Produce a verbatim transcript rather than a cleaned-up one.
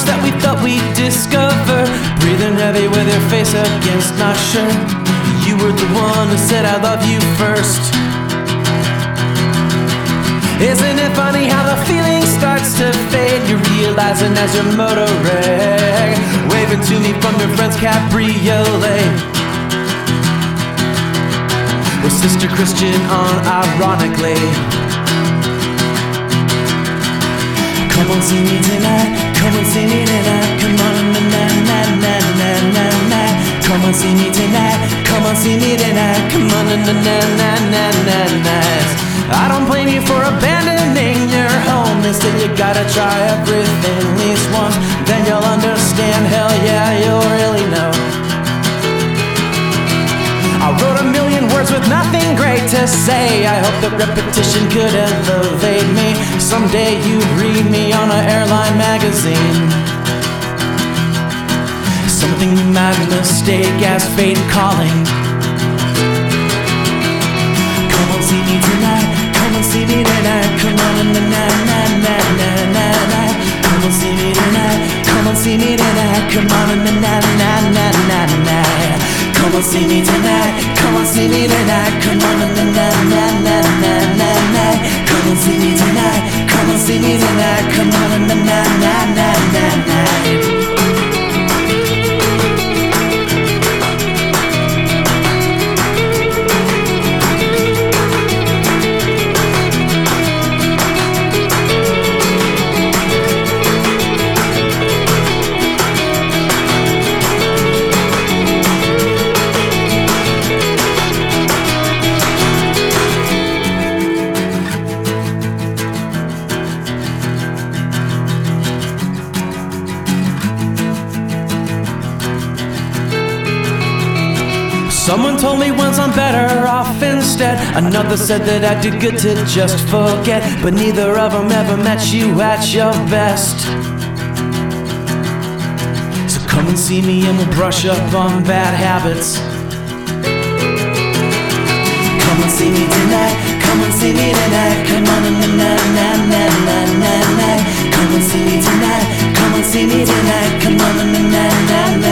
that we thought we'd discover, breathing heavy with your face against my shirt. You were the one who said I love you first. Isn't it funny how the feeling starts to fade? You're realizing as your motor wreck, waving to me from your friend's cabriolet, with Sister Christian on ironically. Come on, see me tonight. Come on, see me tonight. Come on, na na na na na na na. Come on, see me tonight. Come on, see me tonight. Come on, na na na na na na. I don't blame you for abandoning your home. Instead, you gotta try everything at least once. Then you'll understand. Hell yeah, you'll really know. I wrote a million words with nothing great to say. I hope that repetition could elevate me. Someday you'd read me on an airline magazine, something you might mistake as fate calling. Come on, see me tonight. Come on, see me tonight. Come on, na na na na na na na. Come on, see me tonight. Come on, see me tonight. Come on, na na na na na na. Come on, see me tonight. Come on, see me tonight. Come on, na na na na na na na. Come on, see me tonight. Come on, see me tonight. Come on, na na na na na na. Someone told me once I'm better off instead. Another said that I did good to just forget. But neither of them ever met you at your best. So come and see me and we'll brush up on bad habits. Come and see me tonight. Come and see me tonight. Come on, na na na na na na na. Come and see me tonight. Come and see me tonight. Come on, na na na na.